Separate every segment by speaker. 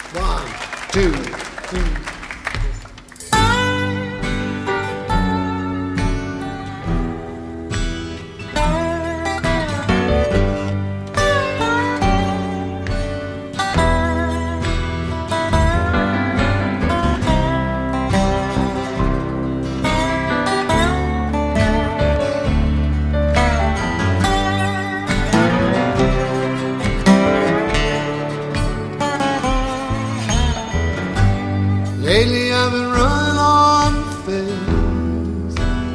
Speaker 1: One, two, three. Lately I've been running on faith.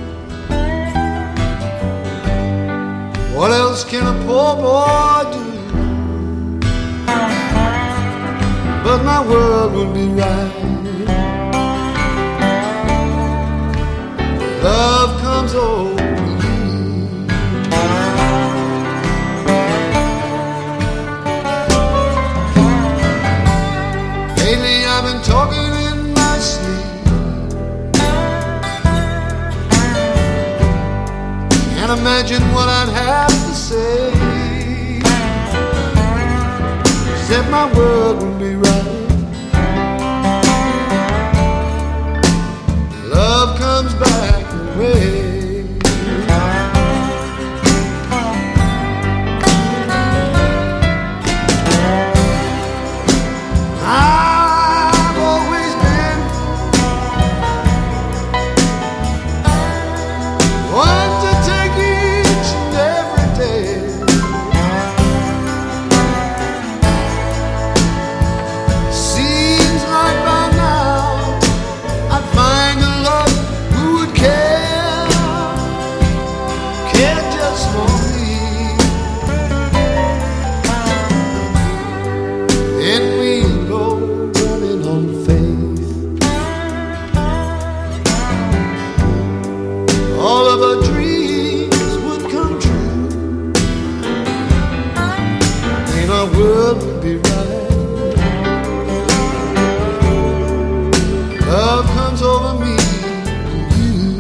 Speaker 1: What else can a poor boy do? But my world will be right. Love comes over me. Lately I've been talking in my sleep. Can't imagine what I'd have to say. Said my world will be right. Love comes back away. All of our dreams would come true, and our world would be right. Love comes over me and you.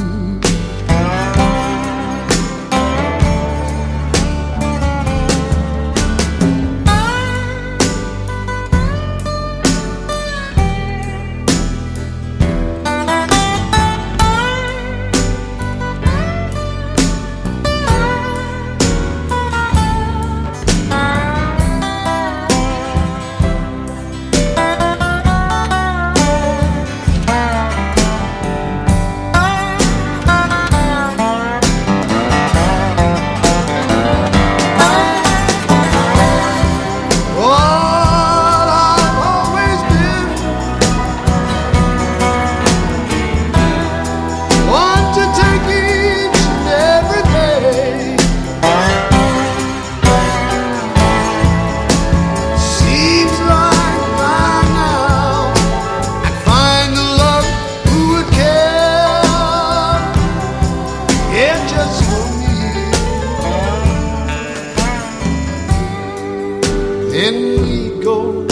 Speaker 1: Then we go